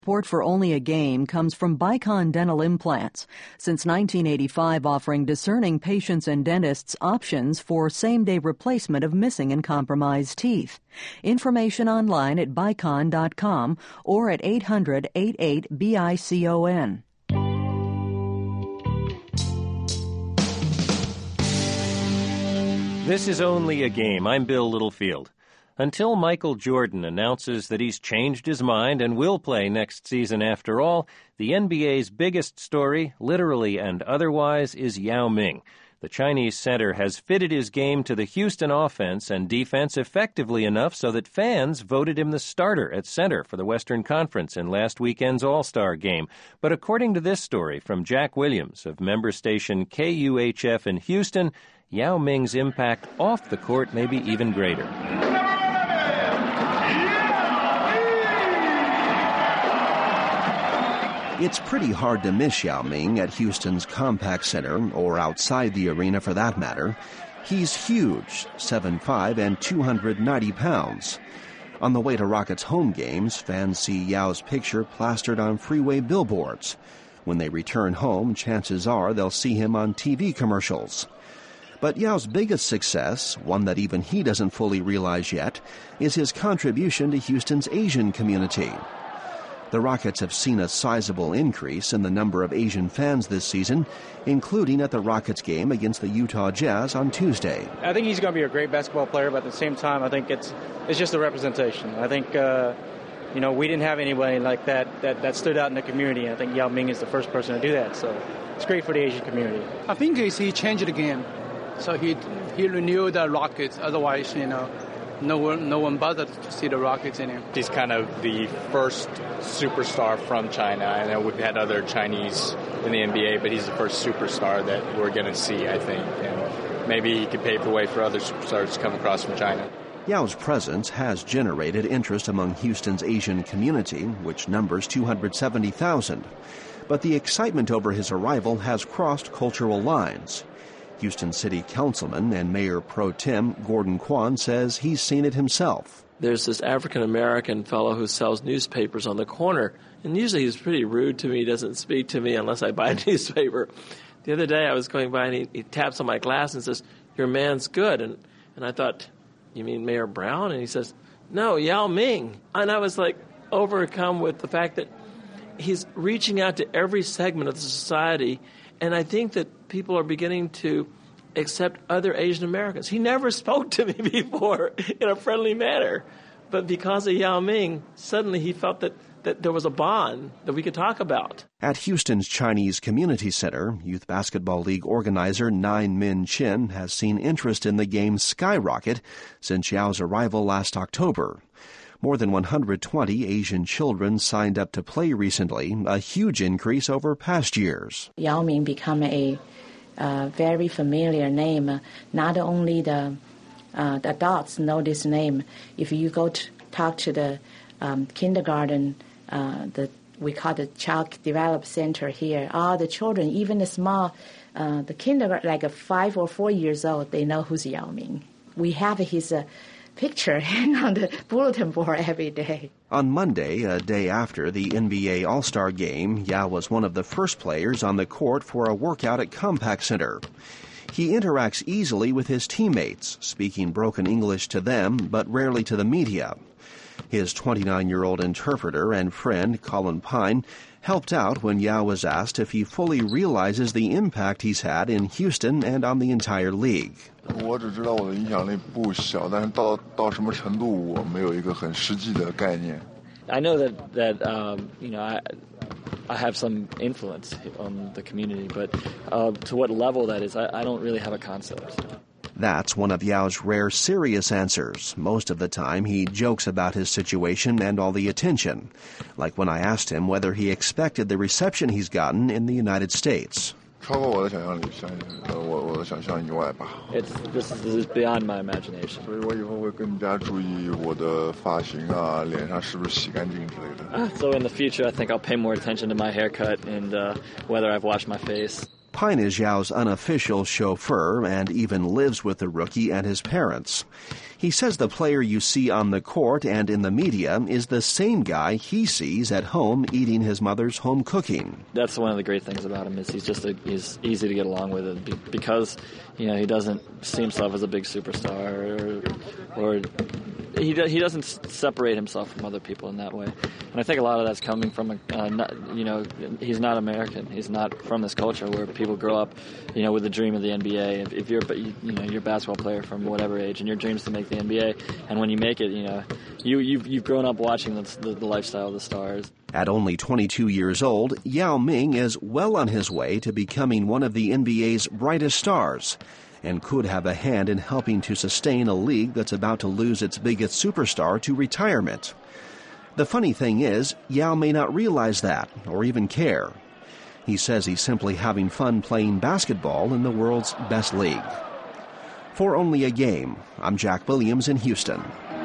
Support for Only a Game comes from Bicon Dental Implants. Since 1985, offering discerning patients and dentists options for same-day replacement of missing and compromised teeth. Information online at bicon.com or at 800-88-BICON. This is Only a Game. I'm Bill Littlefield. Until Michael Jordan announces that he's changed his mind and will play next season after all, the NBA's biggest story, literally and otherwise, is Yao Ming. The Chinese center has fitted his game to the Houston offense and defense effectively enough so that fans voted him the starter at center for the Western Conference in last weekend's All-Star game. But according to this story from Jack Williams of member station KUHF in Houston, Yao Ming's impact off the court may be even greater. It's pretty hard to miss Yao Ming at Houston's Compaq Center, or outside the arena for that matter. He's huge, 7'5" and 290 pounds. On the way to Rockets home games, fans see Yao's picture plastered on freeway billboards. When they return home, chances are they'll see him on TV commercials. But Yao's biggest success, one that even he doesn't fully realize yet, is his contribution to Houston's Asian community. The Rockets have seen a sizable increase in the number of Asian fans this season, including at the Rockets game against the Utah Jazz on Tuesday. I think he's going to be a great basketball player, but at the same time, I think it's just a representation. I think, we didn't have anybody like that stood out in the community. I think Yao Ming is the first person to do that, so it's great for the Asian community. I think he changed the game. So he renewed the Rockets. Otherwise, no one bothered to see the Rockets in him. He's kind of the first superstar from China. I know we've had other Chinese in the NBA, but he's the first superstar that we're going to see, I think. And maybe he could pave the way for other superstars to come across from China. Yao's presence has generated interest among Houston's Asian community, which numbers 270,000. But the excitement over his arrival has crossed cultural lines. Houston City Councilman and Mayor Pro Tem Gordon Kwan says he's seen it himself. There's this African-American fellow who sells newspapers on the corner, and usually he's pretty rude to me. He doesn't speak to me unless I buy a newspaper. The other day I was going by and he taps on my glass and says, "Your man's good." And I thought, "You mean Mayor Brown?" And he says, "No, Yao Ming." And I was like overcome with the fact that he's reaching out to every segment of the society. And I think that people are beginning to accept other Asian Americans. He never spoke to me before in a friendly manner. But because of Yao Ming, suddenly he felt that there was a bond that we could talk about. At Houston's Chinese Community Center, Youth Basketball League organizer Nine Min Chin has seen interest in the game skyrocket since Yao's arrival last October. More than 120 Asian children signed up to play recently, a huge increase over past years. Yao Ming became a very familiar name. Not only the adults know this name. If you go to talk to the kindergarten, we call the Child Development Center here, all the children, even the small, the kindergarten, like 5 or 4 years old, they know who's Yao Ming. We have his picture hang on the bulletin board every day. On Monday, a day after the NBA All-Star Game, Yao was one of the first players on the court for a workout at Compaq Center. He interacts easily with his teammates, speaking broken English to them, but rarely to the media. His 29-year-old interpreter and friend, Colin Pine, helped out when Yao was asked if he fully realizes the impact he's had in Houston and on the entire league. 我只知道我的影响力不小，但是到什么程度我没有一个很实际的概念。 I know that I have some influence on the community, but to what level that is, I don't really have a concept. That's one of Yao's rare serious answers. Most of the time, he jokes about his situation and all the attention, like when I asked him whether he expected the reception he's gotten in the United States. 超过我的想象力，我的想象以外吧。 This is beyond my imagination. 所以我以后会更加注意我的发型啊，脸上是不是洗干净之类的。 So in the future, I think I'll pay more attention to my haircut and whether I've washed my face. Pine is Yao's unofficial chauffeur and even lives with the rookie and his parents. He says the player you see on the court and in the media is the same guy he sees at home eating his mother's home cooking. That's one of the great things about him is he's easy to get along with because he doesn't see himself as a big superstar or he doesn't separate himself from other people in that way. And I think a lot of that's coming from he's not American. He's not from this culture where people grow up with the dream of the NBA. If you're you're a basketball player from whatever age and your dream is to make the NBA, and when you make it, you've grown up watching the lifestyle of the stars. At only 22 years old, Yao Ming is well on his way to becoming one of the NBA's brightest stars and could have a hand in helping to sustain a league that's about to lose its biggest superstar to retirement. The funny thing is, Yao may not realize that or even care. He says he's simply having fun playing basketball in the world's best league. For Only a Game, I'm Jack Williams in Houston.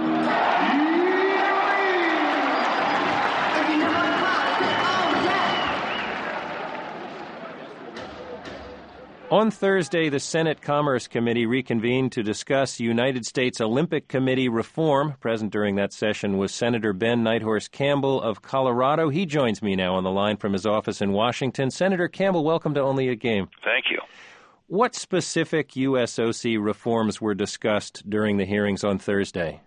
On Thursday, the Senate Commerce Committee reconvened to discuss United States Olympic Committee reform. Present during that session was Senator Ben Nighthorse Campbell of Colorado. He joins me now on the line from his office in Washington. Senator Campbell, welcome to Only a Game. Thank you. What specific USOC reforms were discussed during the hearings on Thursday?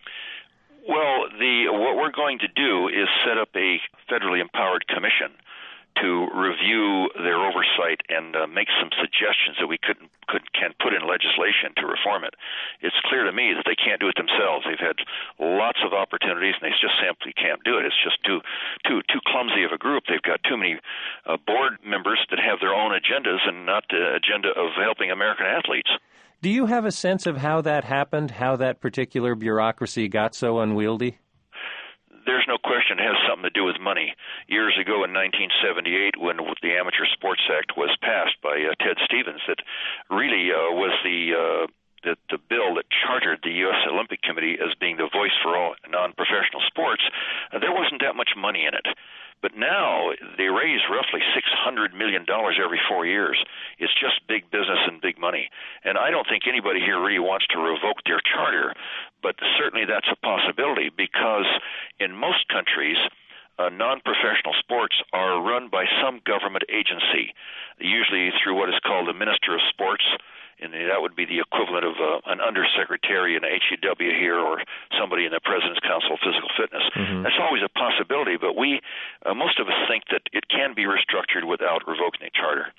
Well, what we're going to do is set up a federally empowered commission to review their oversight and make some suggestions that we can put in legislation to reform it. It's clear to me that they can't do it themselves. They've had lots of opportunities, and they just simply can't do it. It's just too clumsy of a group. They've got too many board members that have their own agendas and not the agenda of helping American athletes. Do you have a sense of how that happened, how that particular bureaucracy got so unwieldy? There's no question it has something to do with money. Years ago in 1978, when the Amateur Sports Act was passed by Ted Stevens, that really was the bill that chartered the U.S. Olympic Committee as being the voice for all non-professional sports. There wasn't that much money in it. But now they raise roughly $600 million every 4 years. It's just big business and big money. And I don't think anybody here really wants to revoke their charter, but certainly that's a possibility because in most countries, non-professional sports are run by some government agency, usually through what is called the Minister of Sports, and that would be the equivalent of an undersecretary in HEW here or somebody in the President's Council of Physical Fitness. Mm-hmm. That's always a possibility, but most of us think that it can be restructured without revoking the charter.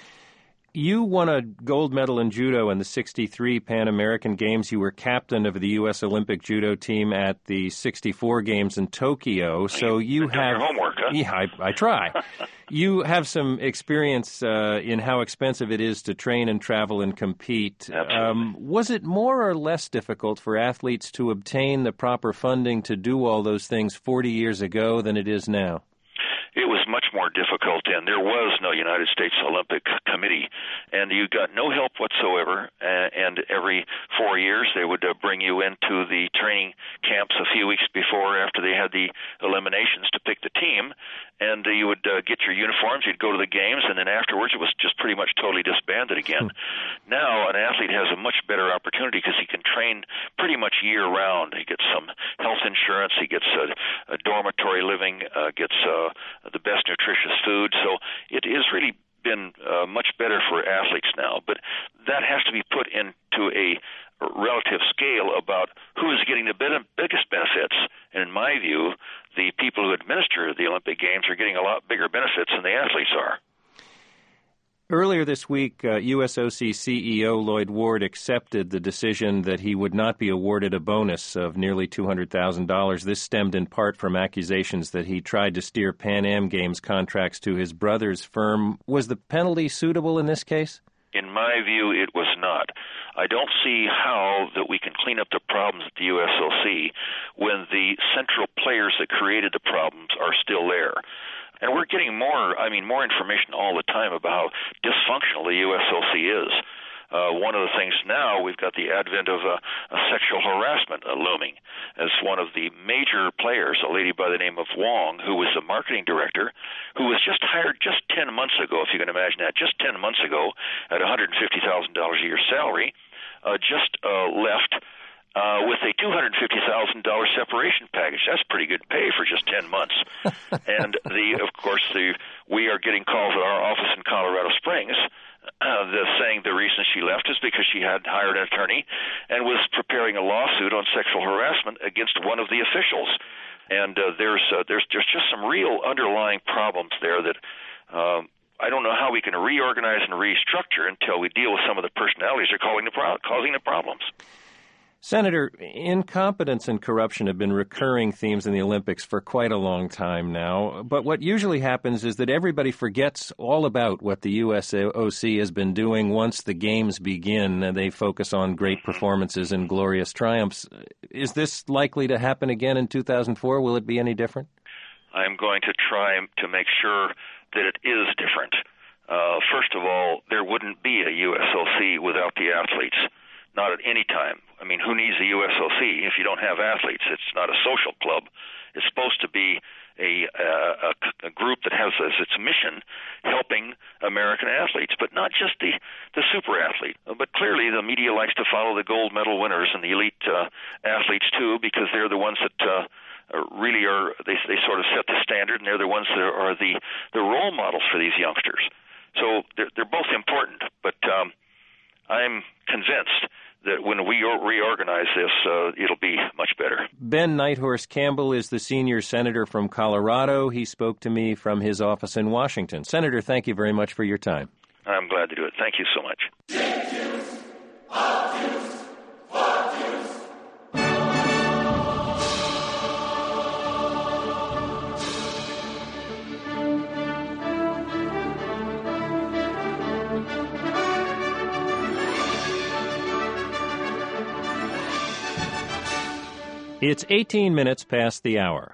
You won a gold medal in judo in the 1963 Pan American Games. You were captain of the U.S. Olympic judo team at the 1964 Games in Tokyo. So you have your homework, huh? Yeah, I try. You have some experience in how expensive it is to train and travel and compete. Was it more or less difficult for athletes to obtain the proper funding to do all those things 40 years ago than it is now? It was much more difficult then. There was no United States Olympic Committee, and you got no help whatsoever. And every 4 years, they would bring you into the training camps a few weeks before, after they had the eliminations, to pick the team. And you would get your uniforms, you'd go to the games, and then afterwards it was just pretty much totally disbanded again. Now an athlete has a much better opportunity because he can train pretty much year-round. He gets some health insurance, he gets a dormitory living, gets the best nutritious food. So it has really been much better for athletes now. But that has to be put into a relative scale about who is getting the biggest benefits. And in my view, the people who administer the Olympic Games are getting a lot bigger benefits than the athletes are. Earlier this week, USOC CEO Lloyd Ward accepted the decision that he would not be awarded a bonus of nearly $200,000. This stemmed in part from accusations that he tried to steer Pan Am Games contracts to his brother's firm. Was the penalty suitable in this case? In my view, it was not. I don't see how that we can clean up the problems at the USOC when the central players that created the problems are still there. And we're getting more information all the time about how dysfunctional the USOC is. One of the things now, we've got the advent of sexual harassment looming as one of the major players, a lady by the name of Wong, who was the marketing director, who was just hired just 10 months ago, if you can imagine that, just 10 months ago at $150,000 a year salary, just left with a $250,000 separation package. That's pretty good pay for just 10 months. And we are getting calls at our office in Colorado Springs saying the reason she left is because she had hired an attorney and was preparing a lawsuit on sexual harassment against one of the officials. And there's just some real underlying problems there that I don't know how we can reorganize and restructure until we deal with some of the personalities that are causing the problems. Senator, incompetence and corruption have been recurring themes in the Olympics for quite a long time now. But what usually happens is that everybody forgets all about what the USOC has been doing once the games begin. They focus on great performances and glorious triumphs. Is this likely to happen again in 2004? Will it be any different? I'm going to try to make sure that it is different. First of all, there wouldn't be a USOC without the athletes. Not at any time. I mean, who needs a USOC if you don't have athletes? It's not a social club. It's supposed to be a group that has as its mission helping American athletes, but not just the super athlete. But clearly the media likes to follow the gold medal winners and the elite athletes too, because they're the ones that really are, they sort of set the standard, and they're the ones that are the role models for these youngsters. So they're both important, but I'm convinced that when we reorganize this, it'll be much better. Ben Nighthorse Campbell is the senior senator from Colorado. He spoke to me from his office in Washington. Senator, thank you very much for your time. I'm glad to do it. Thank you so much. It's 18 minutes past the hour.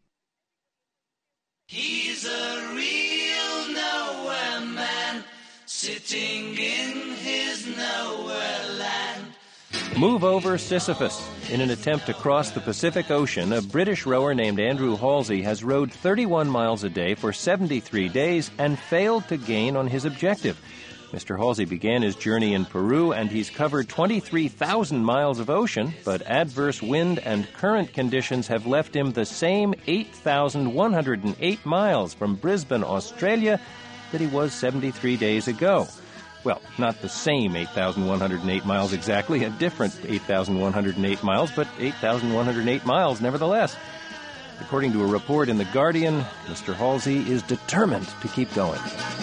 He's a real nowhere man, sitting in his nowhere land. Move over Sisyphus. In an attempt to cross the Pacific Ocean, a British rower named Andrew Halsey has rowed 31 miles a day for 73 days and failed to gain on his objective. Mr. Halsey began his journey in Peru, and he's covered 23,000 miles of ocean, but adverse wind and current conditions have left him the same 8,108 miles from Brisbane, Australia, that he was 73 days ago. Well, not the same 8,108 miles exactly, a different 8,108 miles, but 8,108 miles nevertheless. According to a report in The Guardian, Mr. Halsey is determined to keep going.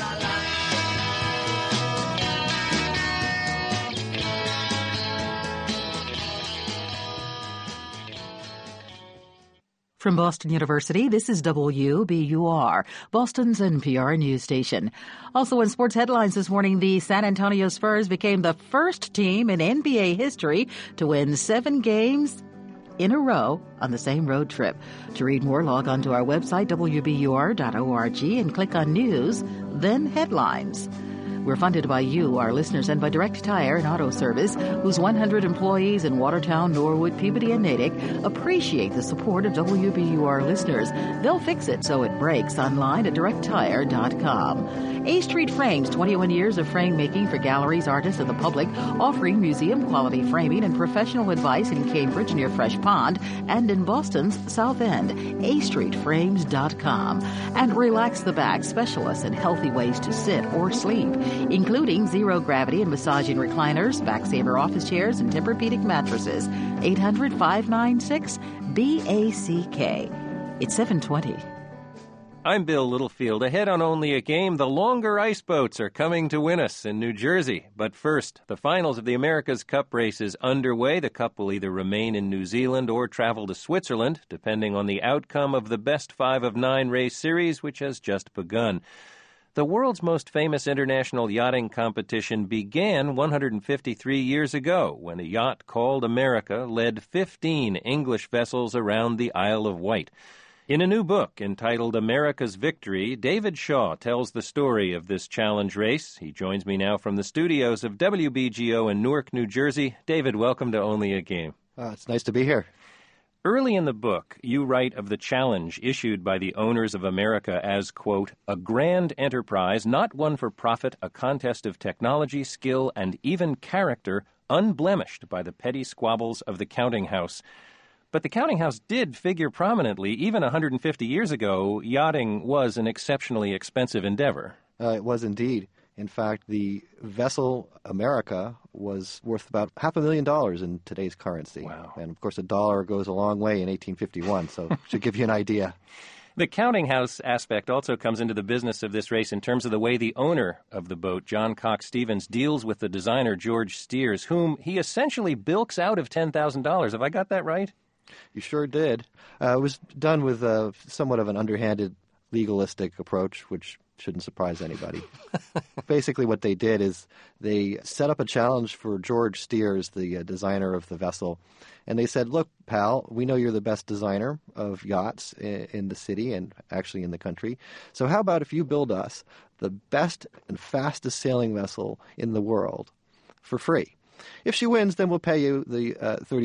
From Boston University, this is WBUR, Boston's NPR news station. Also in sports headlines this morning, the San Antonio Spurs became the first team in NBA history to win 7 games in a row on the same road trip. To read more, log on to our website, WBUR.org, and click on News, then Headlines. We're funded by you, our listeners, and by Direct Tire and Auto Service, whose 100 employees in Watertown, Norwood, Peabody, and Natick appreciate the support of WBUR listeners. They'll fix it so it breaks online at directtire.com. A Street Frames, 21 years of frame making for galleries, artists, and the public, offering museum-quality framing and professional advice in Cambridge near Fresh Pond and in Boston's South End. astreetframes.com. And Relax the Back, specialists in healthy ways to sit or sleep, including zero-gravity and massaging recliners, Backsaver office chairs, and Tempur-Pedic mattresses. 800-596-BACK. It's 7:20. I'm Bill Littlefield. Ahead on Only a Game, the longer ice boats are coming to win us in New Jersey. But first, the finals of the America's Cup race is underway. The Cup will either remain in New Zealand or travel to Switzerland, depending on the outcome of the Best 5 of 9 race series, which has just begun. The world's most famous international yachting competition began 153 years ago when a yacht called America led 15 English vessels around the Isle of Wight. In a new book entitled America's Victory, David Shaw tells the story of this challenge race. He joins me now from the studios of WBGO in Newark, New Jersey. David, welcome to Only a Game. It's nice to be here. Early in the book, you write of the challenge issued by the owners of America as, quote, a grand enterprise, not one for profit, a contest of technology, skill, and even character, unblemished by the petty squabbles of the counting house. But the counting house did figure prominently. Even 150 years ago, yachting was an exceptionally expensive endeavor. It was indeed. In fact, the vessel America was worth about $500,000 in today's currency. Wow. And, of course, a dollar goes a long way in 1851, so it should give you an idea. The counting house aspect also comes into the business of this race in terms of the way the owner of the boat, John Cox Stevens, deals with the designer, George Steers, whom he essentially bilks out of $10,000. Have I got that right? You sure did. It was done with somewhat of an underhanded, legalistic approach, which shouldn't surprise anybody. Basically what they did is they set up a challenge for George Steers, the designer of the vessel, and they said, look, pal, we know you're the best designer of yachts in the city and actually in the country, so how about if you build us the best and fastest sailing vessel in the world for free? If she wins, then we'll pay you the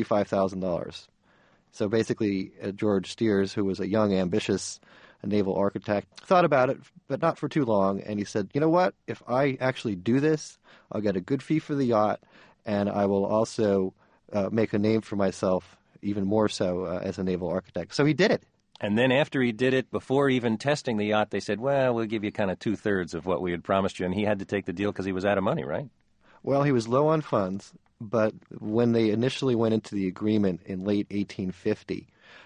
$35,000. So basically, George Steers, who was a young, ambitious naval architect, thought about it, but not for too long, and he said, you know what, if I actually do this, I'll get a good fee for the yacht, and I will also make a name for myself, even more so as a naval architect. So he did it. And then after he did it, before even testing the yacht, they said, well, we'll give you kind of two-thirds of what we had promised you, and he had to take the deal because he was out of money, right? Well, he was low on funds, but when they initially went into the agreement in late 1850,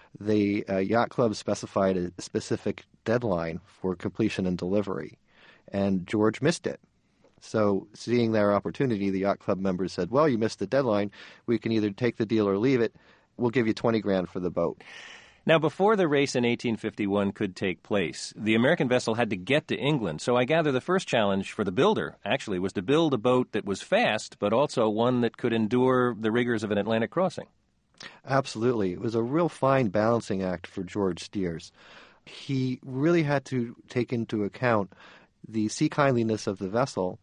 the yacht club specified a specific deadline for completion and delivery, and George missed it. So seeing their opportunity, the yacht club members said, well, you missed the deadline. We can either take the deal or leave it. We'll give you $20,000 for the boat. Now, before the race in 1851 could take place, the American vessel had to get to England. So I gather the first challenge for the builder, actually, was to build a boat that was fast, but also one that could endure the rigors of an Atlantic crossing. Absolutely. It was a real fine balancing act for George Steers. He really had to take into account the sea kindliness of the vessel,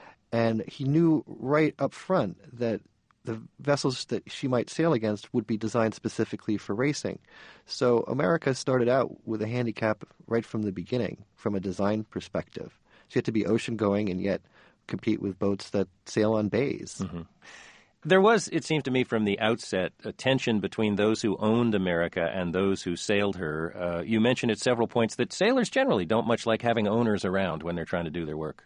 and he knew right up front that the vessels that she might sail against would be designed specifically for racing. So America started out with a handicap right from the beginning, from a design perspective. She had to be ocean-going and yet compete with boats that sail on bays. Mm-hmm. There was, it seemed to me from the outset, a tension between those who owned America and those who sailed her. You mentioned at several points that sailors generally don't much like having owners around when they're trying to do their work.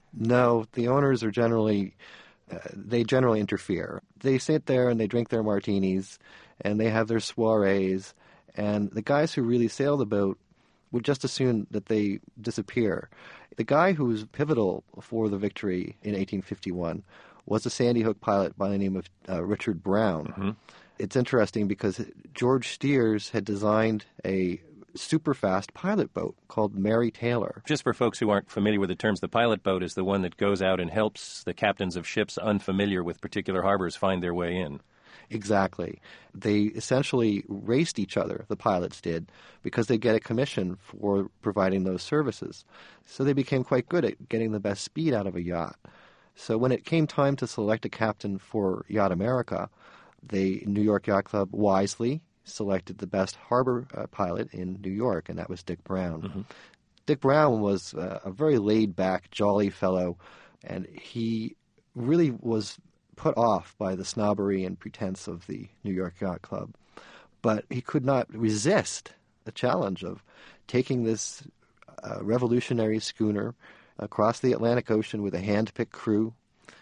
No, the owners are generally... they generally interfere. They sit there and they drink their martinis and they have their soirees, and the guys who really sail the boat would just assume that they disappear. The guy who was pivotal for the victory in 1851 was a Sandy Hook pilot by the name of Richard Brown. Mm-hmm. It's interesting because George Steers had designed a super-fast pilot boat called Mary Taylor. Just for folks who aren't familiar with the terms, the pilot boat is the one that goes out and helps the captains of ships unfamiliar with particular harbors find their way in. Exactly. They essentially raced each other, the pilots did, because they get a commission for providing those services. So they became quite good at getting the best speed out of a yacht. So when it came time to select a captain for Yacht America, the New York Yacht Club wisely selected the best harbor pilot in New York, and that was Dick Brown. Mm-hmm. Dick Brown was a very laid-back, jolly fellow, and he really was put off by the snobbery and pretense of the New York Yacht Club. But he could not resist the challenge of taking this revolutionary schooner across the Atlantic Ocean with a hand-picked crew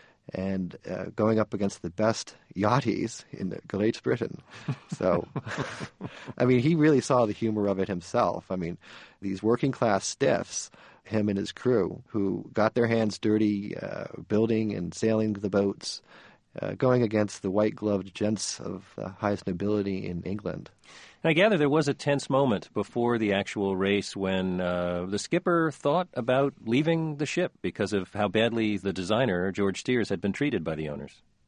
and going up against the best yachties in Great Britain. So, I mean, he really saw the humor of it himself. I mean, these working-class stiffs, him and his crew, who got their hands dirty building and sailing the boats, going against the white-gloved gents of the highest nobility in England. I gather there was a tense moment before the actual race when the skipper thought about leaving the ship because of how badly the designer, George Steers, had been treated by the owners.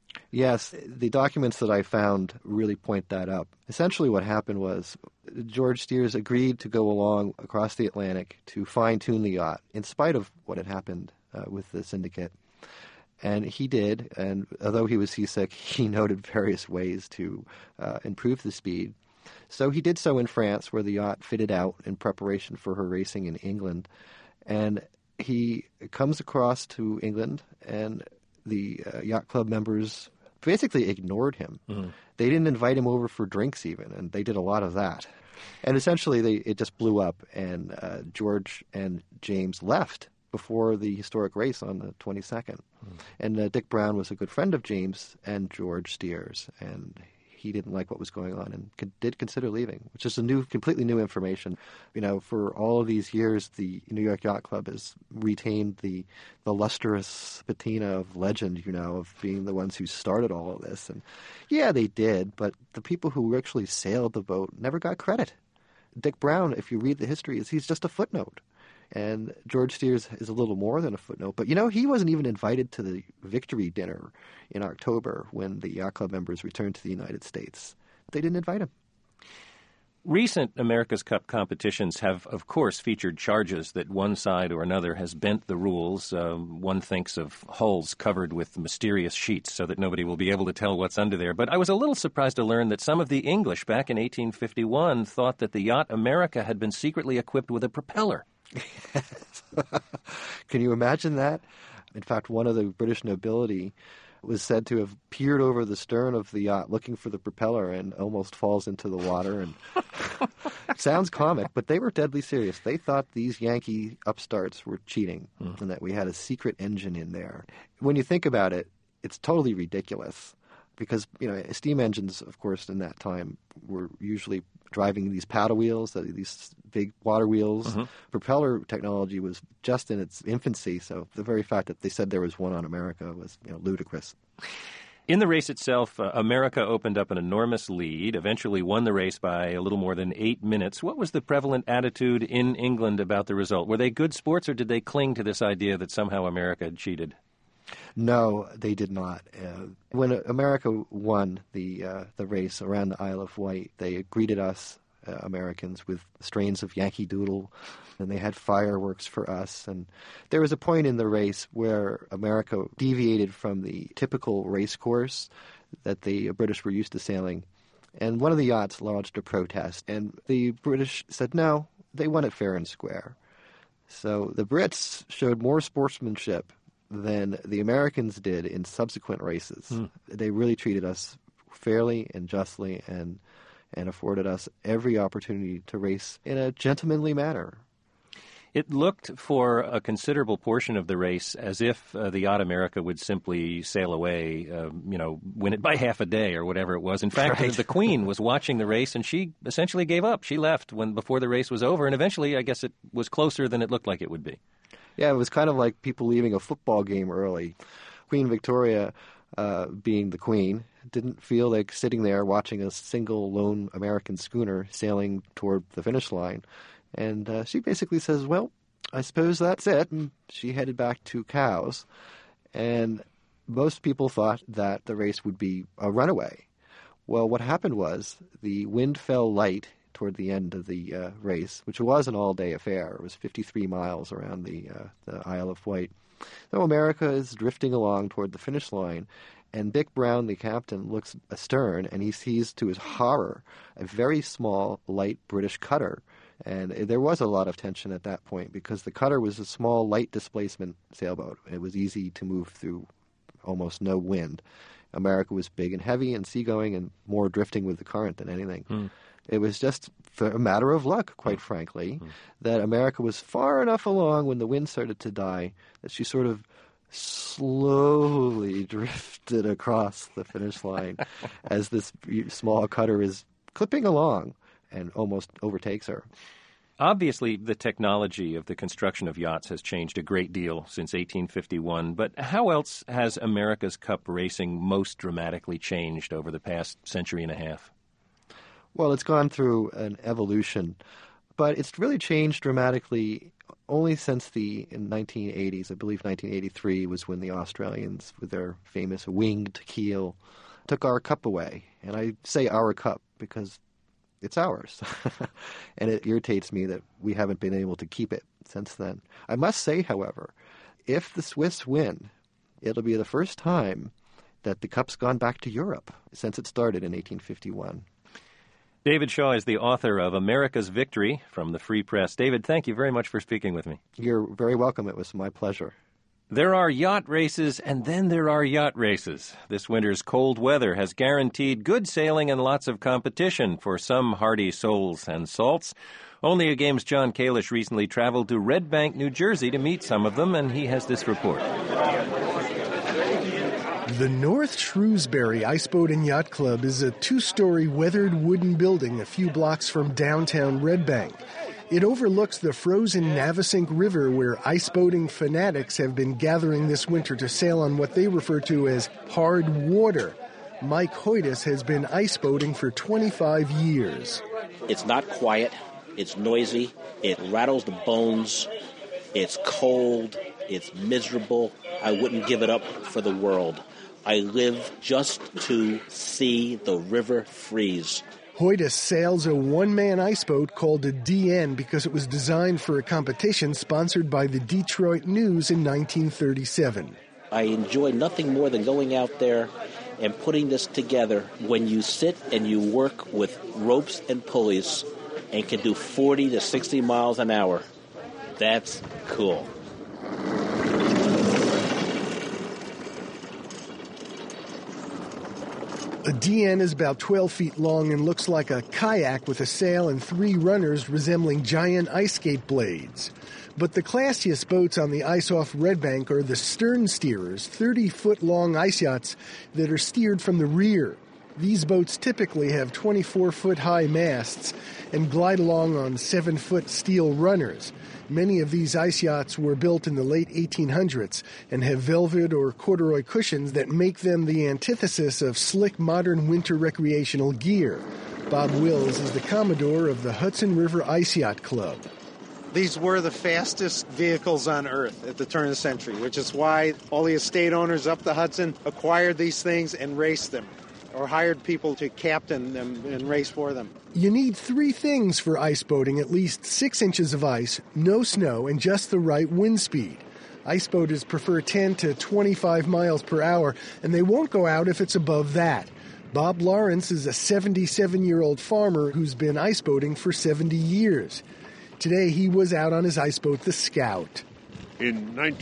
Yes, the documents that I found really point that up. Essentially what happened was George Steers agreed to go along across the Atlantic to fine-tune the yacht, in spite of what had happened with the syndicate. And he did, and although he was seasick, he noted various ways to improve the speed. So he did so in France, where the yacht fitted out in preparation for her racing in England. And he comes across to England, and the yacht club members basically ignored him. Mm-hmm. They didn't invite him over for drinks even, and they did a lot of that. And essentially, it just blew up, and George and James left before the historic race on the 22nd. Mm-hmm. And Dick Brown was a good friend of James and George Steers, and he didn't like what was going on and did consider leaving, which is completely new information. You know, for all of these years, the New York Yacht Club has retained the lustrous patina of legend, you know, of being the ones who started all of this. And yeah, they did, but the people who actually sailed the boat never got credit. Dick Brown, if you read the history, he's just a footnote. And George Steers is a little more than a footnote. But, you know, he wasn't even invited to the victory dinner in October when the yacht club members returned to the United States. They didn't invite him. Recent America's Cup competitions have, of course, featured charges that one side or another has bent the rules. One thinks of hulls covered with mysterious sheets so that nobody will be able to tell what's under there. But I was a little surprised to learn that some of the English back in 1851 thought that the yacht America had been secretly equipped with a propeller. Can you imagine that? In fact, one of the British nobility was said to have peered over the stern of the yacht looking for the propeller and almost falls into the water. And sounds comic, but they were deadly serious. They thought these Yankee upstarts were cheating and that we had a secret engine in there. When you think about it, it's totally ridiculous because, you know, steam engines, of course, in that time were usually driving these paddle wheels, these big water wheels. Mm-hmm. Propeller technology was just in its infancy, so the very fact that they said there was one on America was, you know, ludicrous. In the race itself, America opened up an enormous lead, eventually won the race by a little more than 8 minutes. What was the prevalent attitude in England about the result? Were they good sports, or did they cling to this idea that somehow America had cheated? No, they did not. When America won the race around the Isle of Wight, they greeted us, Americans, with strains of Yankee Doodle, and they had fireworks for us. And there was a point in the race where America deviated from the typical race course that the British were used to sailing, and one of the yachts lodged a protest, and the British said no, they won it fair and square. So the Brits showed more sportsmanship than the Americans did in subsequent races. They really treated us fairly and justly and afforded us every opportunity to race in a gentlemanly manner. It looked for a considerable portion of the race as if the yacht America would simply sail away, win it by half a day or whatever it was. In fact, the Queen was watching the race, and she essentially gave up. She left before the race was over, and eventually I guess it was closer than it looked like it would be. Yeah, it was kind of like people leaving a football game early. Queen Victoria, being the Queen, didn't feel like sitting there watching a single lone American schooner sailing toward the finish line. And she basically says, well, I suppose that's it. And she headed back to Cowes. And most people thought that the race would be a runaway. Well, what happened was the wind fell light toward the end of the race, which was an all-day affair. It was 53 miles around the Isle of Wight. So America is drifting along toward the finish line, and Dick Brown, the captain, looks astern, and he sees, to his horror, a very small, light British cutter. And there was a lot of tension at that point because the cutter was a small, light displacement sailboat. It was easy to move through almost no wind. America was big and heavy and seagoing and more drifting with the current than anything. It was just a matter of luck, quite frankly, that America was far enough along when the wind started to die that she sort of slowly drifted across the finish line as this small cutter is clipping along and almost overtakes her. Obviously, the technology of the construction of yachts has changed a great deal since 1851, but how else has America's Cup racing most dramatically changed over the past century and a half? Well, it's gone through an evolution, But it's really changed dramatically only since in 1980s. I believe 1983 was when the Australians, with their famous winged keel, took our cup away. And I say our cup because it's ours. And it irritates me that we haven't been able to keep it since then. I must say, however, if the Swiss win, it'll be the first time that the cup's gone back to Europe since it started in 1851. David Shaw is the author of America's Victory from the Free Press. David, thank you very much for speaking with me. You're very welcome. It was my pleasure. There are yacht races, and then there are yacht races. This winter's cold weather has guaranteed good sailing and lots of competition for some hardy souls and salts. Only a Game's John Kalish recently traveled to Red Bank, New Jersey to meet some of them, and he has this report. The North Shrewsbury Ice Boat and Yacht Club is a two-story weathered wooden building a few blocks from downtown Red Bank. It overlooks the frozen Navesink River, where ice boating fanatics have been gathering this winter to sail on what they refer to as hard water. Mike Hoytis has been ice boating for 25 years. It's not quiet. It's noisy. It rattles the bones. It's cold. It's miserable. I wouldn't give it up for the world. I live just to see the river freeze. Hoytis sails a one-man ice boat called a DN because it was designed for a competition sponsored by the Detroit News in 1937. I enjoy nothing more than going out there and putting this together. When you sit and you work with ropes and pulleys and can do 40 to 60 miles an hour, that's cool. A DN is about 12 feet long and looks like a kayak with a sail and three runners resembling giant ice skate blades. But the classiest boats on the ice off Red Bank are the stern steerers, 30-foot-long ice yachts that are steered from the rear. These boats typically have 24-foot-high masts and glide along on 7-foot steel runners. Many of these ice yachts were built in the late 1800s and have velvet or corduroy cushions that make them the antithesis of slick modern winter recreational gear. Bob Wills is the Commodore of the Hudson River Ice Yacht Club. These were the fastest vehicles on Earth at the turn of the century, which is why all the estate owners up the Hudson acquired these things and raced them, or hired people to captain them and race for them. You need three things for ice boating: at least 6 inches of ice, no snow, and just the right wind speed. Ice boaters prefer 10 to 25 miles per hour, and they won't go out if it's above that. Bob Lawrence is a 77-year-old farmer who's been ice boating for 70 years. Today he was out on his ice boat, the Scout. In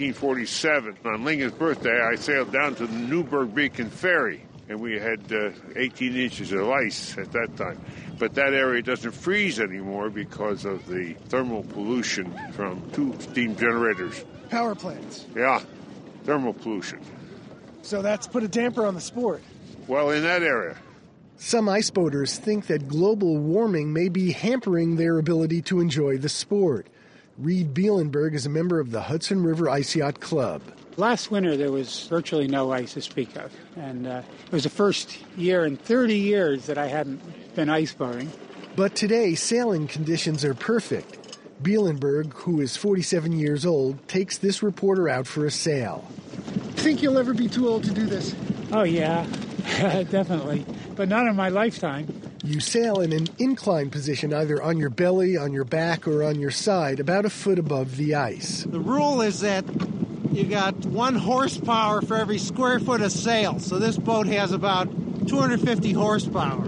1947, on Lincoln's birthday, I sailed down to the Newburgh Beacon Ferry, and we had 18 inches of ice at that time. But that area doesn't freeze anymore because of the thermal pollution from 2 steam generators. Power plants. Yeah, thermal pollution. So that's put a damper on the sport. Well, in that area. Some ice boaters think that global warming may be hampering their ability to enjoy the sport. Reed Bielenberg is a member of the Hudson River Ice Yacht Club. Last winter, there was virtually no ice to speak of, and it was the first year in 30 years that I hadn't been ice boating. But today, sailing conditions are perfect. Bielenberg, who is 47 years old, takes this reporter out for a sail. Think you'll ever be too old to do this? Oh, yeah, definitely, but not in my lifetime. You sail in an inclined position, either on your belly, on your back, or on your side, about a foot above the ice. The rule is that you got 1 horsepower for every square foot of sail. So this boat has about 250 horsepower.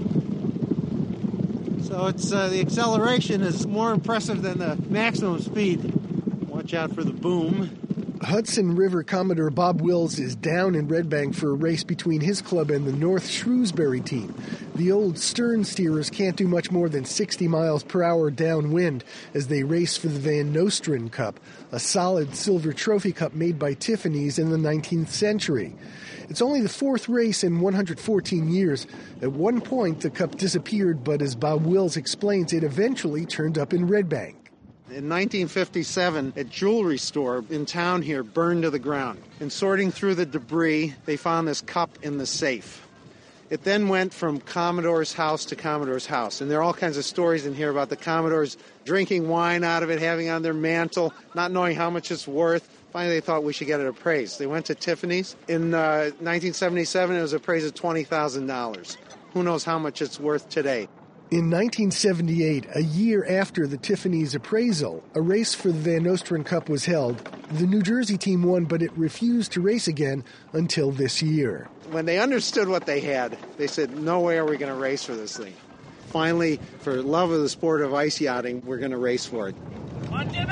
So it's the acceleration is more impressive than the maximum speed. Watch out for the boom. Hudson River Commodore Bob Wills is down in Red Bank for a race between his club and the North Shrewsbury team. The old stern steerers can't do much more than 60 miles per hour downwind as they race for the Van Nostrand Cup, a solid silver trophy cup made by Tiffany's in the 19th century. It's only the 4th race in 114 years. At one point, the cup disappeared, but as Bob Wills explains, it eventually turned up in Red Bank. In 1957, a jewelry store in town here burned to the ground. In sorting through the debris, they found this cup in the safe. It then went from Commodore's house to Commodore's house. And there are all kinds of stories in here about the Commodores drinking wine out of it, having it on their mantle, not knowing how much it's worth. Finally, they thought we should get it appraised. They went to Tiffany's. In 1977, it was appraised at $20,000. Who knows how much it's worth today? In 1978, a year after the Tiffany's appraisal, a race for the Van Nostrand Cup was held. The New Jersey team won, but it refused to race again until this year. When they understood what they had, they said, no way are we going to race for this thing. Finally, for love of the sport of ice yachting, we're going to race for it. Come on, Jimmy!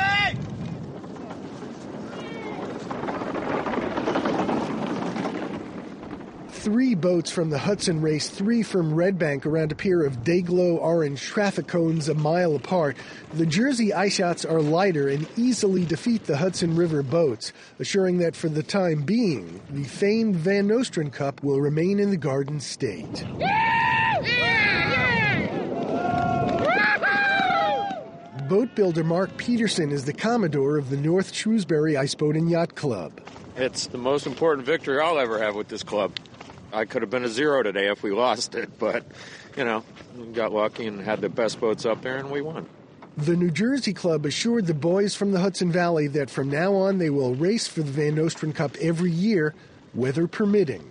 3 boats from the Hudson race, 3 from Red Bank around a pair of day-glow orange traffic cones a mile apart. The Jersey ice yachts are lighter and easily defeat the Hudson River boats, assuring that for the time being, the famed Van Nostrand Cup will remain in the Garden State. Boat builder Mark Peterson is the Commodore of the North Shrewsbury Ice Boat and Yacht Club. It's the most important victory I'll ever have with this club. I could have been a 0 today if we lost it, but, we got lucky and had the best boats up there, and we won. The New Jersey Club assured the boys from the Hudson Valley that from now on they will race for the Van Nostrand Cup every year, weather permitting.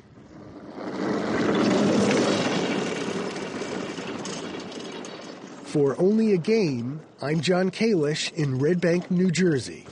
For Only a Game, I'm John Kalish in Red Bank, New Jersey.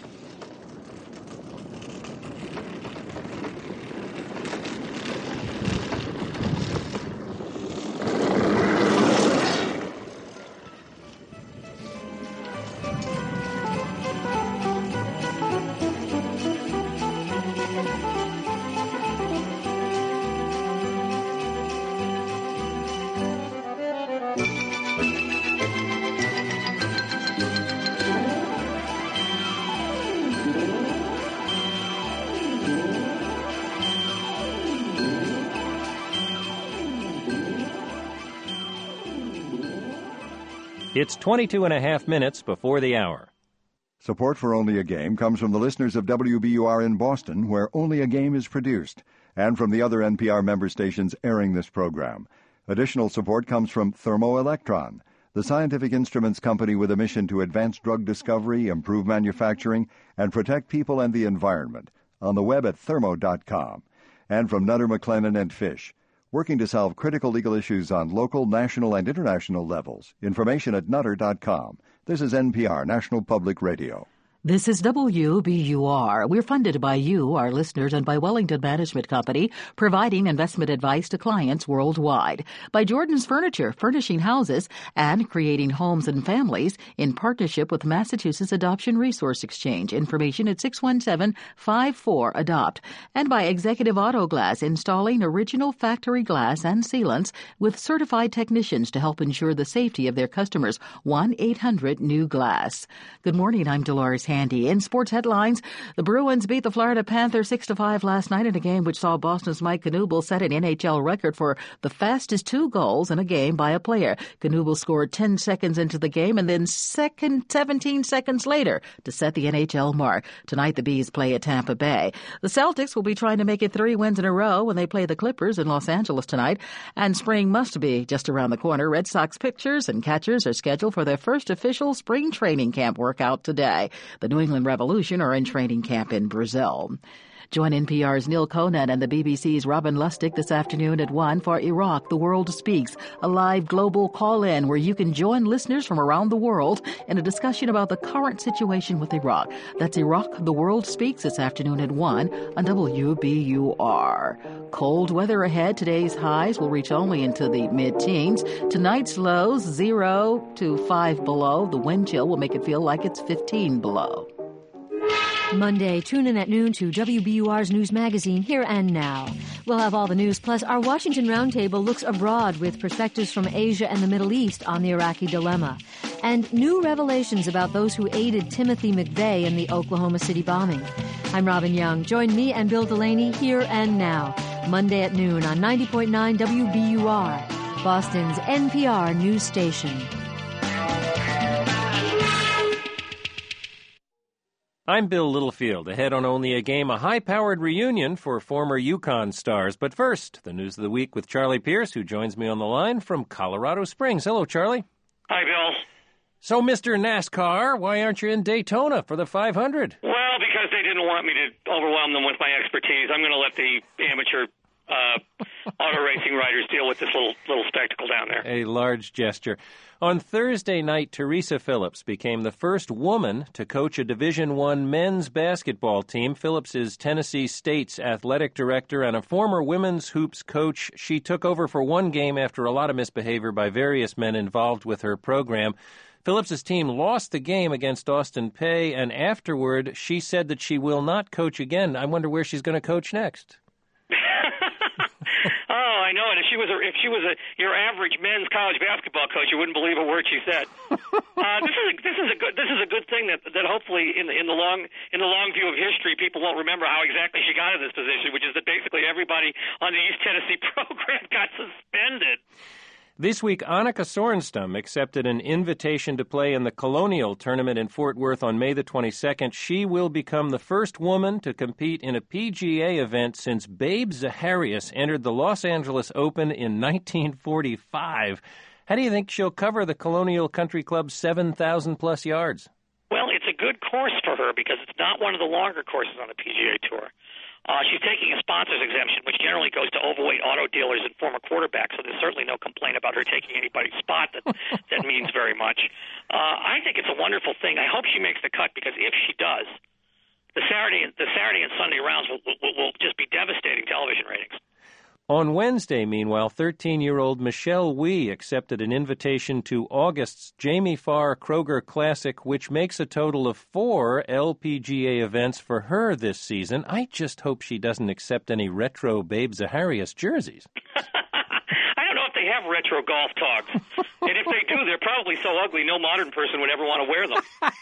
It's 22 and a half minutes before the hour. Support for Only a Game comes from the listeners of WBUR in Boston, where Only a Game is produced, and from the other NPR member stations airing this program. Additional support comes from Thermoelectron, the scientific instruments company with a mission to advance drug discovery, improve manufacturing, and protect people and the environment, on the web at thermo.com. And from Nutter, McLennan, and Fish, working to solve critical legal issues on local, national, and international levels. Information at nutter.com. This is NPR, National Public Radio. This is WBUR. We're funded by you, our listeners, and by Wellington Management Company, providing investment advice to clients worldwide. By Jordan's Furniture, furnishing houses and creating homes and families in partnership with Massachusetts Adoption Resource Exchange. Information at 617-54-ADOPT. And by Executive Auto Glass, installing original factory glass and sealants with certified technicians to help ensure the safety of their customers. 1-800-NEW-GLASS. Good morning, I'm Dolores Handy. In sports headlines, the Bruins beat the Florida Panthers 6-5 last night in a game which saw Boston's Mike Knuble set an NHL record for the fastest 2 goals in a game by a player. Knuble scored 10 seconds into the game and then 17 seconds later to set the NHL mark. Tonight, the Bees play at Tampa Bay. The Celtics will be trying to make it 3 wins in a row when they play the Clippers in Los Angeles tonight. And spring must be just around the corner. Red Sox pitchers and catchers are scheduled for their first official spring training camp workout today. The New England Revolution are in training camp in Brazil. Join NPR's Neil Conan and the BBC's Robin Lustig this afternoon at 1 for Iraq, The World Speaks, a live global call-in where you can join listeners from around the world in a discussion about the current situation with Iraq. That's Iraq, The World Speaks this afternoon at 1 on WBUR. Cold weather ahead. Today's highs will reach only into the mid-teens. Tonight's lows, 0 to 5 below. The wind chill will make it feel like it's 15 below. Monday, tune in at noon to WBUR's News Magazine, Here and Now. We'll have all the news, plus our Washington Roundtable looks abroad with perspectives from Asia and the Middle East on the Iraqi dilemma. And new revelations about those who aided Timothy McVeigh in the Oklahoma City bombing. I'm Robin Young. Join me and Bill Delaney, Here and Now, Monday at noon on 90.9 WBUR, Boston's NPR news station. I'm Bill Littlefield. Ahead on Only a Game, a high-powered reunion for former Yukon stars. But first, the news of the week with Charlie Pierce, who joins me on the line from Colorado Springs. Hello, Charlie. Hi, Bill. So, Mr. NASCAR, why aren't you in Daytona for the 500? Well, because they didn't want me to overwhelm them with my expertise. I'm going to let the amateur auto racing riders deal with this little spectacle down there. A large gesture. On Thursday night, Teresa Phillips became the first woman to coach a Division I men's basketball team. Phillips is Tennessee State's athletic director and a former women's hoops coach. She took over for one game after a lot of misbehavior by various men involved with her program. Phillips's team lost the game against Austin Peay, and afterward she said that she will not coach again. I wonder where she's going to coach next. Oh, I know it. If she was your average men's college basketball coach, you wouldn't believe a word she said. This is a good thing that hopefully in the long view of history, people won't remember how exactly she got in this position, which is that basically everybody on the East Tennessee program got suspended. This week, Annika Sorenstam accepted an invitation to play in the Colonial Tournament in Fort Worth on May the 22nd. She will become the first woman to compete in a PGA event since Babe Zaharias entered the Los Angeles Open in 1945. How do you think she'll cover the Colonial Country Club's 7,000-plus yards? Well, it's a good course for her because it's not one of the longer courses on the PGA Tour. She's taking a sponsor's exemption, which generally goes to overweight auto dealers and former quarterbacks, so there's certainly no complaint about her taking anybody's spot that means very much. I think it's a wonderful thing. I hope she makes the cut, because if she does, the Saturday and Sunday rounds will just be devastating television ratings. On Wednesday, meanwhile, 13-year-old Michelle Wie accepted an invitation to August's Jamie Farr Kroger Classic, which makes a total of 4 LPGA events for her this season. I just hope she doesn't accept any retro Babe Zaharias jerseys. I don't know if they have retro golf togs, and if they do, they're probably so ugly no modern person would ever want to wear them.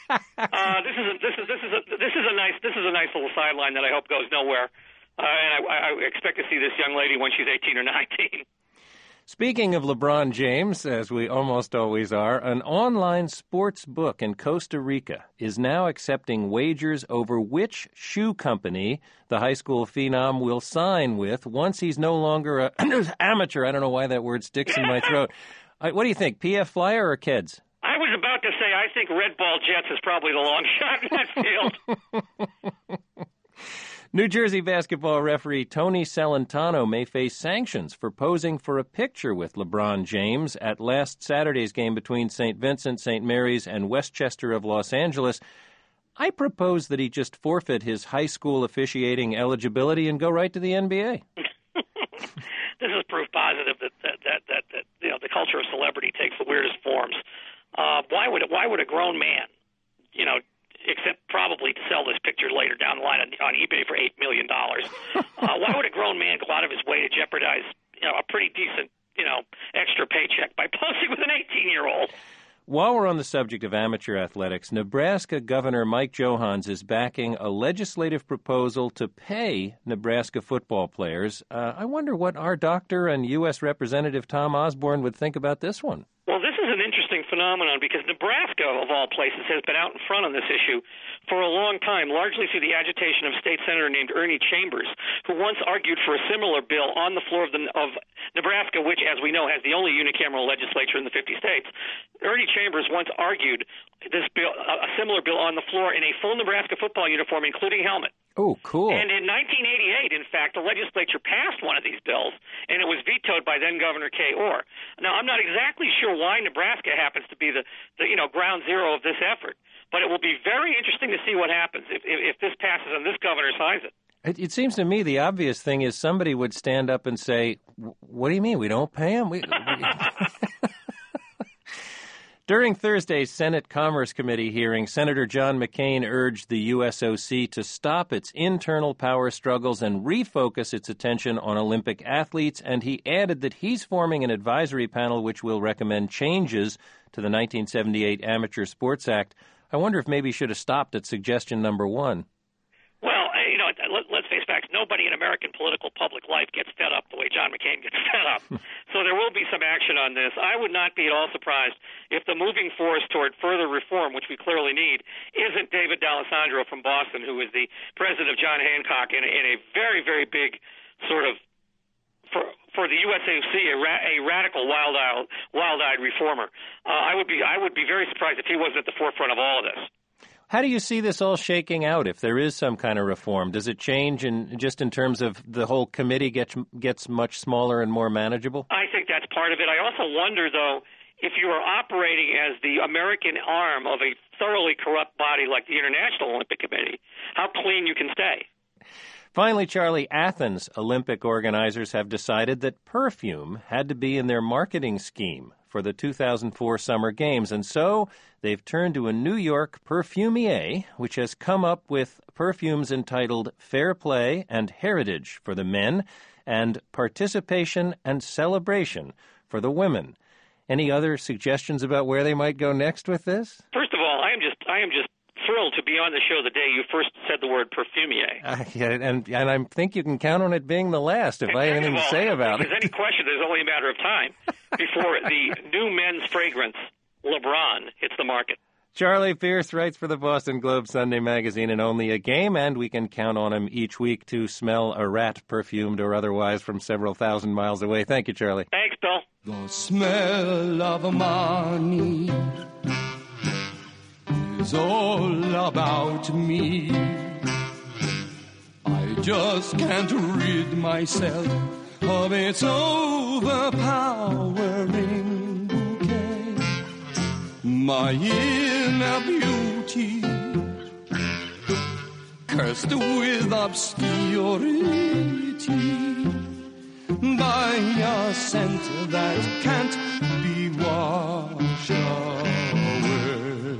This is a nice little sideline that I hope goes nowhere. And I expect to see this young lady when she's 18 or 19. Speaking of LeBron James, as we almost always are, an online sports book in Costa Rica is now accepting wagers over which shoe company the high school phenom will sign with once he's no longer an amateur. I don't know why that word sticks in my throat. What do you think, PF Flyer or Keds? I was about to say I think Red Ball Jets is probably the long shot in that field. New Jersey basketball referee Tony Celentano may face sanctions for posing for a picture with LeBron James at last Saturday's game between St. Vincent, St. Mary's, and Westchester of Los Angeles. I propose that he just forfeit his high school officiating eligibility and go right to the NBA. This is proof positive that the culture of celebrity takes the weirdest forms. Why would a grown man, except probably to sell this picture later down the line on eBay for $8 million. Why would a grown man go out of his way to jeopardize, a pretty decent, extra paycheck by posing with an 18-year-old? While we're on the subject of amateur athletics, Nebraska Governor Mike Johans is backing a legislative proposal to pay Nebraska football players. I wonder what our doctor and U.S. Representative Tom Osborne would think about this one. Well, this is an interesting phenomenon because Nebraska, of all places, has been out in front on this issue for a long time, largely through the agitation of state senator named Ernie Chambers, who once argued for a similar bill on the floor of Nebraska, which, as we know, has the only unicameral legislature in the 50 states. Ernie Chambers once argued this bill, a similar bill on the floor in a full Nebraska football uniform, including helmet. Oh, cool. And in 1988, in fact, the legislature passed one of these bills, and it was vetoed by then-Governor Kay Orr. Now, I'm not exactly sure why Nebraska happens to be the ground zero of this effort, but it will be very interesting to see what happens if this passes and this governor signs it. It seems to me the obvious thing is somebody would stand up and say, what do you mean, we don't pay him? During Thursday's Senate Commerce Committee hearing, Senator John McCain urged the USOC to stop its internal power struggles and refocus its attention on Olympic athletes, and he added that he's forming an advisory panel which will recommend changes to the 1978 Amateur Sports Act. I wonder if maybe he should have stopped at suggestion number 1. Well, let's face facts, nobody in American political public life gets fed up the way John McCain gets fed up. So there will be some action on this. I would not be at all surprised if the moving force toward further reform, which we clearly need, isn't David D'Alessandro from Boston, who is the president of John Hancock in a very, very big sort of, for the USAC, a radical, wild-eyed reformer. I would be very surprised if he wasn't at the forefront of all of this. How do you see this all shaking out if there is some kind of reform? Does it change in terms of the whole committee gets much smaller and more manageable? I think that's part of it. I also wonder, though, if you are operating as the American arm of a thoroughly corrupt body like the International Olympic Committee, how clean you can stay. Finally, Charlie, Athens Olympic organizers have decided that perfume had to be in their marketing scheme for the 2004 Summer Games, and so they've turned to a New York perfumier, which has come up with perfumes entitled Fair Play and Heritage for the men and Participation and Celebration for the women. Any other suggestions about where they might go next with this? First of all, I am just thrilled to be on the show the day you first said the word perfumier. Yeah, and I think you can count on it being the last if I have anything to say about it. If there's any question, there's only a matter of time before the new men's fragrance, LeBron, hits the market. Charlie Pierce writes for the Boston Globe Sunday Magazine in Only a Game, and we can count on him each week to smell a rat, perfumed or otherwise, from several thousand miles away. Thank you, Charlie. Thanks, Bill. The smell of money is all about me. I just can't rid myself of its overpowering bouquet. My inner beauty, cursed with obscurity, by a scent that can't be washed away.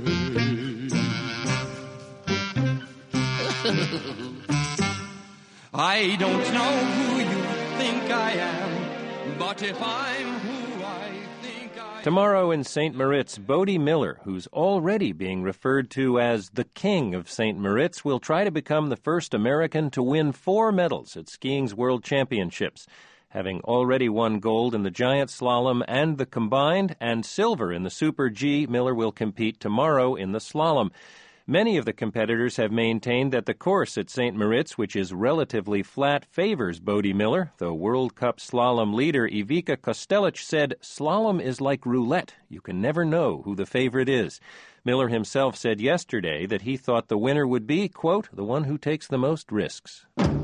I don't know who you think I am, but if I'm who I think I am... Tomorrow in St. Moritz, Bode Miller, who's already being referred to as the King of St. Moritz, will try to become the first American to win 4 medals at skiing's World Championships. Having already won gold in the giant slalom and the combined, and silver in the Super G, Miller will compete tomorrow in the slalom. Many of the competitors have maintained that the course at St. Moritz, which is relatively flat, favors Bode Miller. The World Cup slalom leader Ivica Kostelic said, "Slalom is like roulette. You can never know who the favorite is." Miller himself said yesterday that he thought the winner would be, quote, the one who takes the most risks.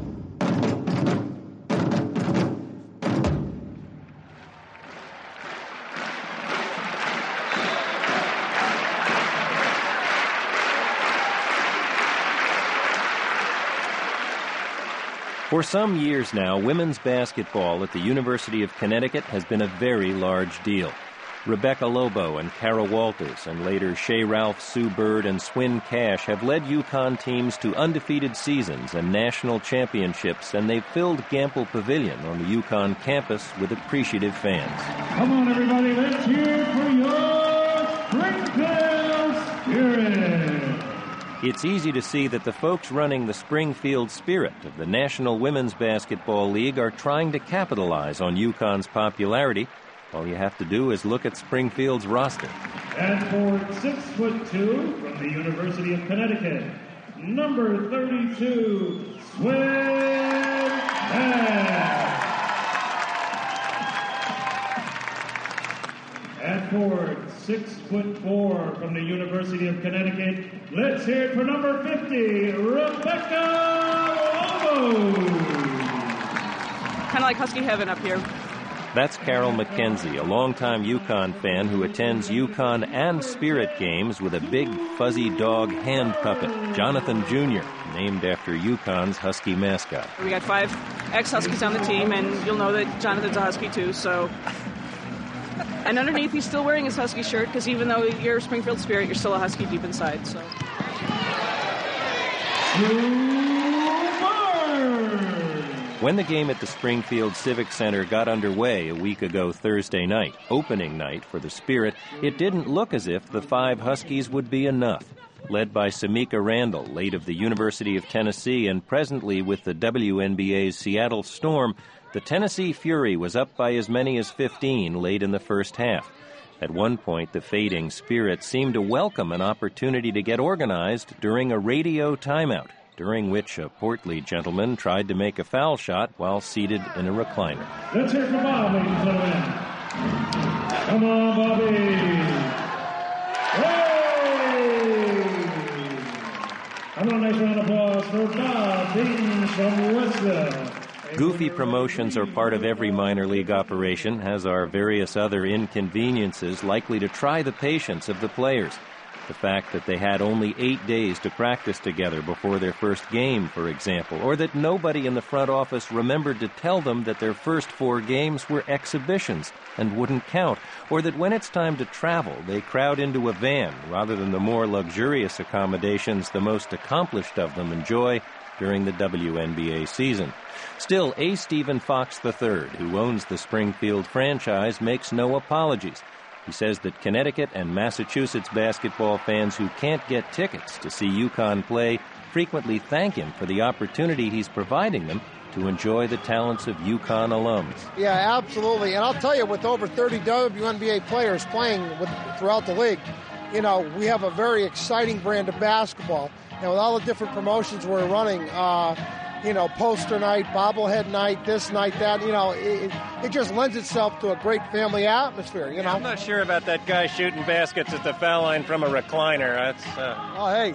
For some years now, women's basketball at the University of Connecticut has been a very large deal. Rebecca Lobo and Kara Walters, and later Shea Ralph, Sue Bird, and Swin Cash have led UConn teams to undefeated seasons and national championships, and they've filled Gampel Pavilion on the UConn campus with appreciative fans. Come on, everybody, let's hear for your Springfield Spirit! It's easy to see that the folks running the Springfield Spirit of the National Women's Basketball League are trying to capitalize on UConn's popularity. All you have to do is look at Springfield's roster. And for 6'2" from the University of Connecticut, number 32, Swin Cash. At forward, 6'4" from the University of Connecticut, let's hear it for number 50, Rebecca Lobo. Kind of like Husky Heaven up here. That's Carol McKenzie, a longtime UConn fan who attends UConn and Spirit games with a big fuzzy dog hand puppet, Jonathan Jr., named after UConn's Husky mascot. We got 5 ex-Huskies on the team, and you'll know that Jonathan's a Husky too, so... And underneath, he's still wearing his Husky shirt, because even though you're a Springfield Spirit, you're still a Husky deep inside, so... When the game at the Springfield Civic Center got underway a week ago Thursday night, opening night for the Spirit, it didn't look as if the 5 Huskies would be enough. Led by Samika Randall, late of the University of Tennessee and presently with the WNBA's Seattle Storm, the Tennessee Fury was up by as many as 15 late in the first half. At one point, the fading Spirit seemed to welcome an opportunity to get organized during a radio timeout, during which a portly gentleman tried to make a foul shot while seated in a recliner. Let's hear from Bob, ladies and gentlemen. Come on, Bobby. Hey! Come on, nice round of applause for Bob Dean from Westville. Goofy promotions are part of every minor league operation, as are various other inconveniences likely to try the patience of the players. The fact that they had only 8 days to practice together before their first game, for example, or that nobody in the front office remembered to tell them that their first 4 games were exhibitions and wouldn't count, or that when it's time to travel, they crowd into a van rather than the more luxurious accommodations the most accomplished of them enjoy during the WNBA season. Still, A. Stephen Fox III, who owns the Springfield franchise, makes no apologies. He says that Connecticut and Massachusetts basketball fans who can't get tickets to see UConn play frequently thank him for the opportunity he's providing them to enjoy the talents of UConn alums. Yeah, absolutely. And I'll tell you, with over 30 WNBA players playing throughout the league, we have a very exciting brand of basketball. And with all the different promotions we're running, poster night, bobblehead night, this night, that, it just lends itself to a great family atmosphere, Yeah, I'm not sure about that guy shooting baskets at the foul line from a recliner. That's. Oh, hey,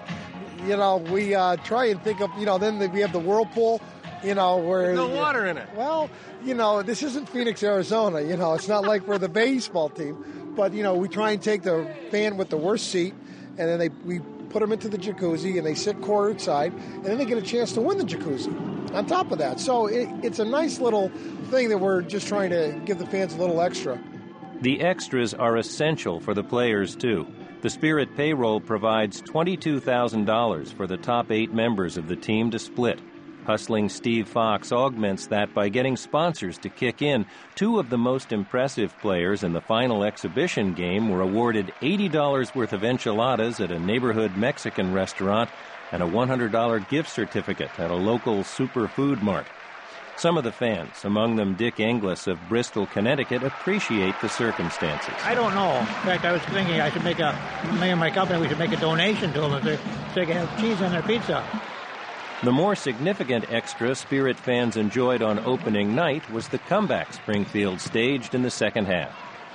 we try and think of, then we have the whirlpool, where. There's no water in it. Well, this isn't Phoenix, Arizona. It's not like we're the baseball team. But, we try and take the fan with the worst seat, and then we put them into the jacuzzi, and they sit courtside, and then they get a chance to win the jacuzzi on top of that. So it's a nice little thing that we're just trying to give the fans a little extra. The extras are essential for the players, too. The Spirit payroll provides $22,000 for the top 8 members of the team to split. Hustling Steve Fox augments that by getting sponsors to kick in. 2 of the most impressive players in the final exhibition game were awarded $80 worth of enchiladas at a neighborhood Mexican restaurant and a $100 gift certificate at a local superfood mart. Some of the fans, among them Dick Inglis of Bristol, Connecticut, appreciate the circumstances. I don't know. In fact, I was thinking I should me and my company, we should make a donation to them if they can have cheese on their pizza. The more significant extra Spirit fans enjoyed on opening night was the comeback Springfield staged in the second half.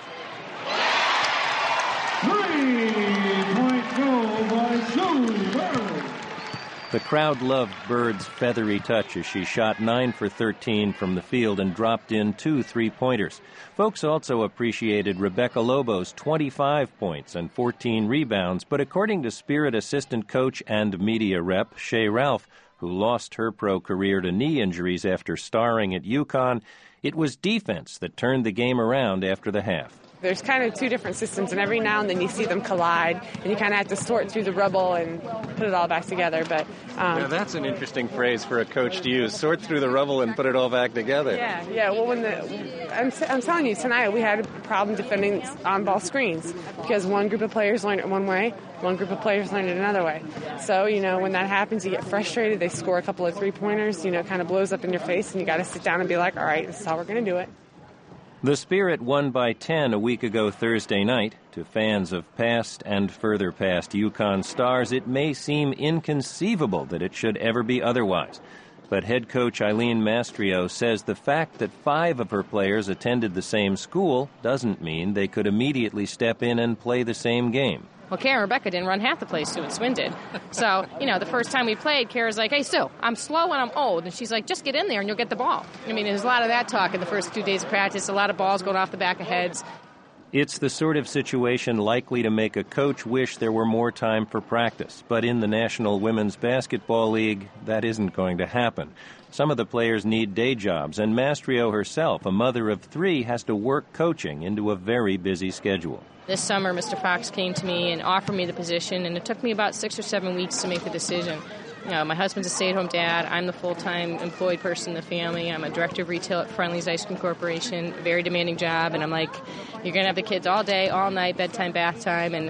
3-point goal by Sue Bird. The crowd loved Bird's feathery touch as she shot 9 for 13 from the field and dropped in 2 3-pointers. Folks also appreciated Rebecca Lobo's 25 points and 14 rebounds, but according to Spirit assistant coach and media rep Shea Ralph, who lost her pro career to knee injuries after starring at UConn, it was defense that turned the game around after the half. There's kind of 2 different systems, and every now and then you see them collide, and you kind of have to sort through the rubble and put it all back together. But now that's an interesting phrase for a coach to use: sort through the rubble and put it all back together. Yeah. Well, I'm telling you, tonight we had a problem defending on-ball screens because one group of players learned it one way, one group of players learned it another way. So when that happens, you get frustrated. They score a couple of 3-pointers. It kind of blows up in your face, and you got to sit down and be like, all right, this is how we're going to do it. The Spirit won by 10 a week ago Thursday night. To fans of past and further past UConn stars, it may seem inconceivable that it should ever be otherwise. But head coach Eileen Mastrio says the fact that 5 of her players attended the same school doesn't mean they could immediately step in and play the same game. Well, Kara and Rebecca didn't run half the place Sue and Swin did. So, the first time we played, Kara's like, hey, Sue, I'm slow and I'm old. And she's like, just get in there and you'll get the ball. There's a lot of that talk in the first 2 days of practice, a lot of balls going off the back of heads. It's the sort of situation likely to make a coach wish there were more time for practice. But in the National Women's Basketball League, that isn't going to happen. Some of the players need day jobs, and Mastrio herself, a mother of 3, has to work coaching into a very busy schedule. This summer, Mr. Fox came to me and offered me the position, and it took me about 6 or 7 weeks to make the decision. My husband's a stay-at-home dad. I'm the full-time employed person in the family. I'm a director of retail at Friendly's Ice Cream Corporation, very demanding job. And I'm like, you're going to have the kids all day, all night, bedtime, bath time. And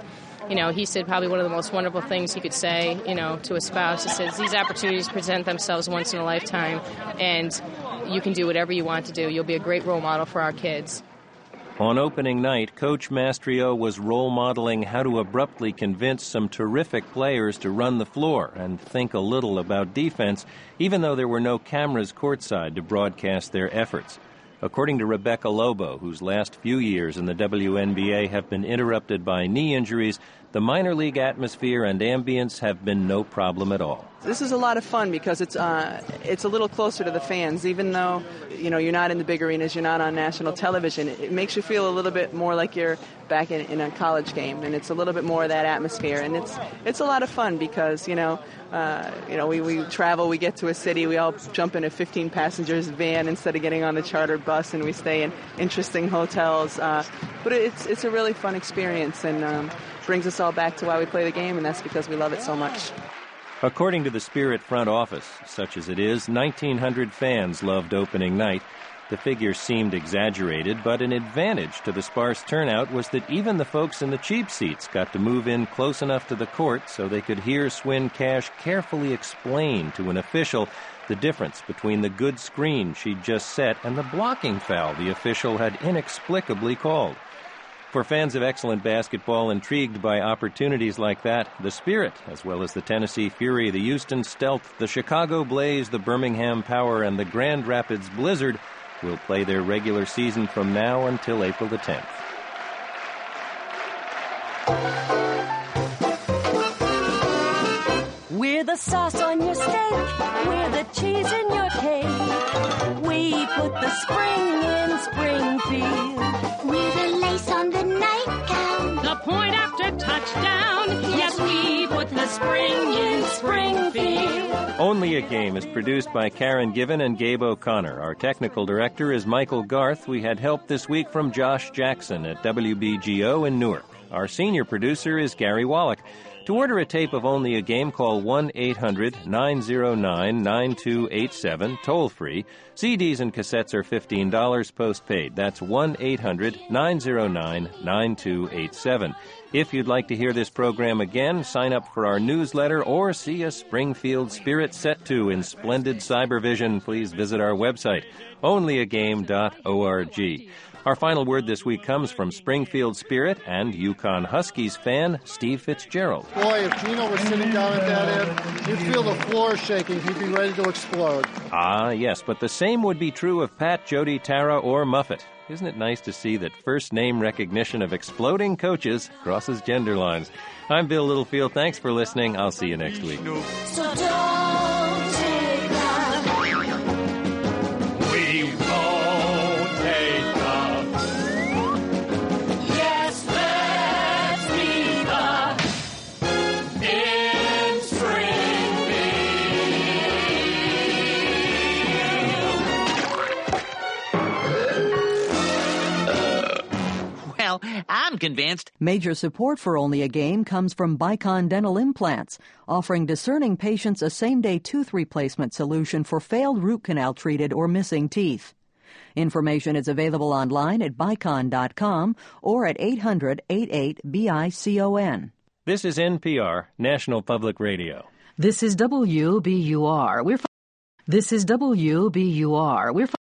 he said probably one of the most wonderful things he could say, to a spouse. He says these opportunities present themselves once in a lifetime, and you can do whatever you want to do. You'll be a great role model for our kids. On opening night, Coach Mastrio was role modeling how to abruptly convince some terrific players to run the floor and think a little about defense, even though there were no cameras courtside to broadcast their efforts. According to Rebecca Lobo, whose last few years in the WNBA have been interrupted by knee injuries, the minor league atmosphere and ambience have been no problem at all. This is a lot of fun because it's a little closer to the fans. Even though, you're not in the big arenas, you're not on national television, it makes you feel a little bit more like you're back in a college game, and it's a little bit more of that atmosphere. And it's a lot of fun because, we travel, we get to a city, we all jump in a 15 passengers van instead of getting on the chartered bus, and we stay in interesting hotels. But it's a really fun experience, and brings us all back to why we play the game, and that's because we love it so much. According to the Spirit front office, such as it is, 1,900 fans loved opening night. The figure seemed exaggerated, but an advantage to the sparse turnout was that even the folks in the cheap seats got to move in close enough to the court so they could hear Swin Cash carefully explain to an official the difference between the good screen she'd just set and the blocking foul the official had inexplicably called. For fans of excellent basketball intrigued by opportunities like that, the Spirit, as well as the Tennessee Fury, the Houston Stealth, the Chicago Blaze, the Birmingham Power, and the Grand Rapids Blizzard will play their regular season from now until April the 10th. We're the sauce on your steak, we're the cheese in your cake. We put the spring in Springfield. We're the lace on the nightgown, the point after touchdown. Yes, we put the spring in Springfield. Only a Game is produced by Karen Given and Gabe O'Connor. Our technical director is Michael Garth. We had help this week from Josh Jackson at WBGO in Newark. Our senior producer is Gary Wallach. To order a tape of Only a Game, call 1-800-909-9287, toll-free. CDs and cassettes are $15 postpaid. That's 1-800-909-9287. If you'd like to hear this program again, sign up for our newsletter or see a Springfield Spirit set to in splendid cybervision, please visit our website, onlyagame.org. Our final word this week comes from Springfield Spirit and Yukon Huskies fan Steve Fitzgerald. Boy, if Gino was sitting down at that end, you'd feel the floor shaking. He'd be ready to explode. Ah, yes, but the same would be true of Pat, Jody, Tara, or Muffet. Isn't it nice to see that first-name recognition of exploding coaches crosses gender lines? I'm Bill Littlefield. Thanks for listening. I'll see you next week. So don't take off. We won't take off. Yes, let's be the in Springfield. Well, I'm convinced. Major support for Only a Game comes from Bicon Dental Implants, offering discerning patients a same-day tooth replacement solution for failed root canal treated or missing teeth. Information is available online at bicon.com or at 800-88-BICON. This is NPR, National Public Radio. This is WBUR. This is WBUR.